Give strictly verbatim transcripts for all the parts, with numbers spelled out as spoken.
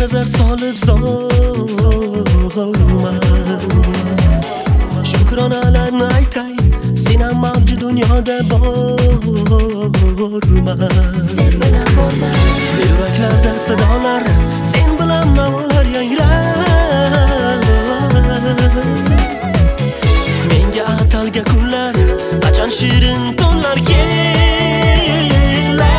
nazar solib zo'rman. Shukronalarni aytay, sen ham mavjud dunyoda borman. Sen bilan borman. Yuraklarda sadolar, sen bilan navolar yangrar. Menga atalgan kunlar, qachon shirin tonlar kelar.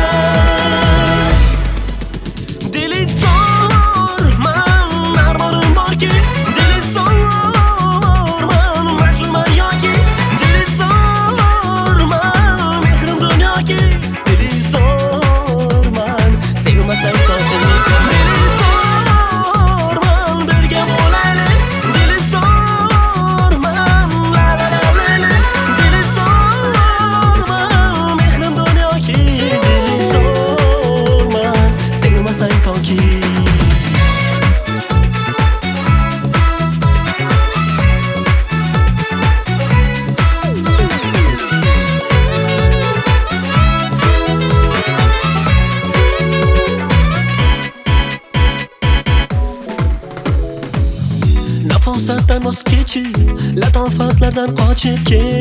Dili so'rman, armonim borki, dili so'rman, mahliman yoki, dili so'rman, mehrim dunyoki, dili so'rman, sevmasang topilmaydi. Dili so'rman, birga bo'laylik, dili so'rman, la la la la, dili so'rman, mehrim dunyoki, dili so'rman, sevmasang toki. Nafosatdan voz kechib, latofatlardan qochib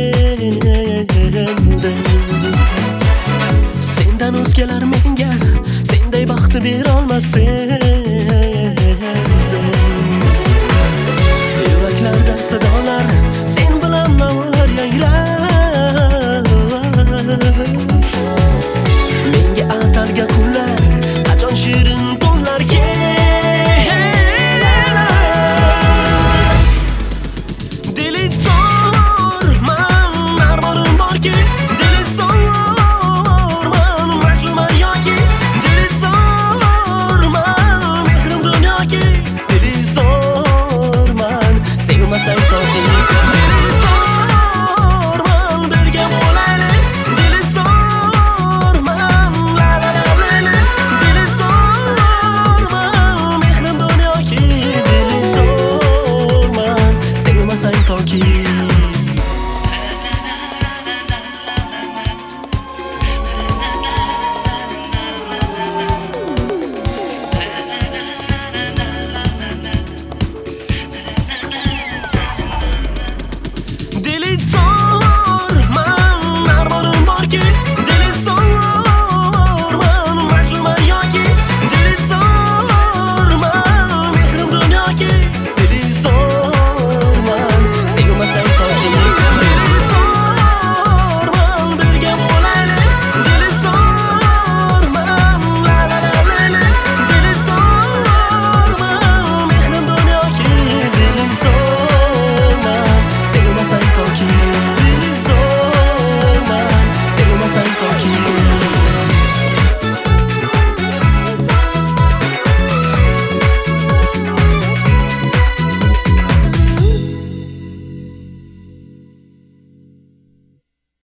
keldim. Sendan o'zgalar menga senday baxtni berolmas